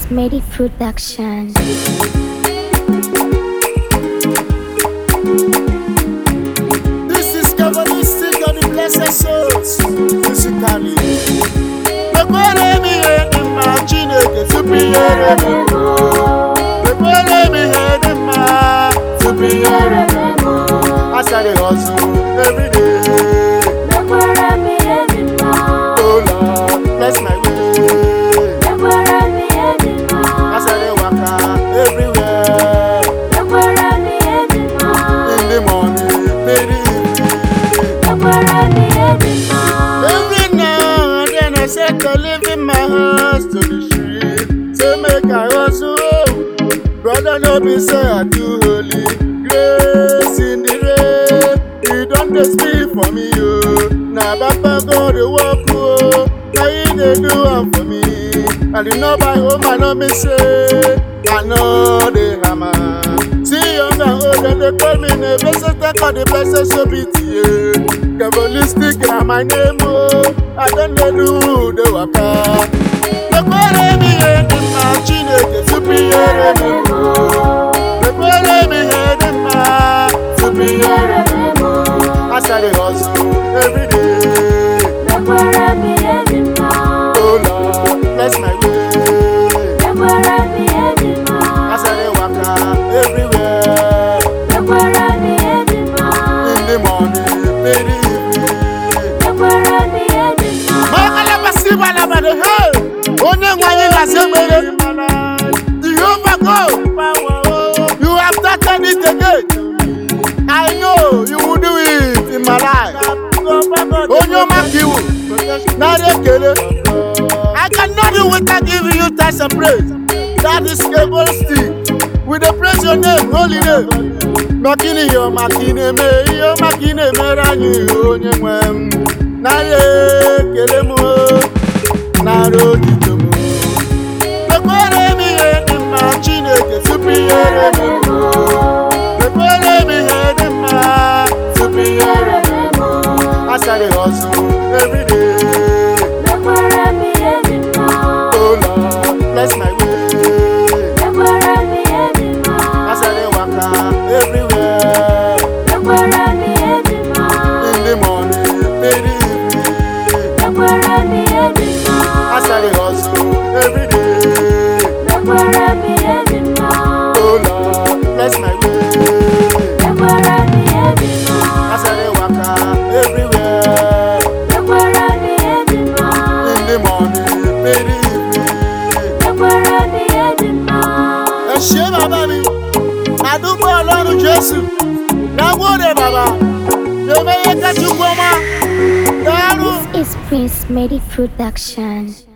Prince Medi Production. This is Kabbalistic and the blessed souls. Musically. Prepare me head in my chineke superior. Prepare me head in my superior. As I dey hustle every day. Prepare me head in my. Oh Lord, bless my way. Prepare me head in my. As I dey waka everywhere. Prepare me head in my. In the morning, in the evening. Prepare me head in my. Every now and then I say to live in my house to the street. Say make I hustle. Brother no be say I too holy. Grace in the rain. You don't dey speak for me, oh. Now Baba go dey work, oh. Now you dey do am for me. And you know my home I no be say I know the hammer. See young and old and they call me never say take all the blessings so be to you. Kabbalistic na my name, oh. I don't know do the waka. Prepare me head in my chineke superior. Prepare me head in my superior. As I dey hustle every day. Prepare me head in my. Oh Lord, bless my way. Prepare me head in my. As I dey waka everywhere. Prepare me head in my. In the morning, in the evening. Prepare me head in my. Makalaba sibalaba de hey. Onye nwanyị na semere. Jehovah go. You have started it again. I know you will do it in my life. Onye makiwu. Narekele. I cannot do without giving you thanks and praise. That is Kabbalistic. We dey praise your name, holy name. Makini yo makine me, yo makine me ranyi onye nwem. Narekele mo, narodi mo. Prepare me head in my chineke superior. Prepare me head in my superior. As I dey hustle every day. Prepare me head in my. Oh Lord, bless my way. Prepare me head in my. As I dey waka everywhere. Prepare me head in my. In the morning, in the evening. Prepare me head in my. As I dey hustle every day. Prepare me head in my. Oh Lord, bless my way. Prepare me head in my. As I dey waka everywhere. Prepare me head in my. In the morning, in the evening. Prepare me head in my. Ẹ ṣé bàbá mi, àdúgbò Ọlọ́run Jésù, dáwọ́dé bàbá, yóò mẹ́yẹ kẹ́tù gbọ́mọ́, dàrú. This is Prince Medi Production.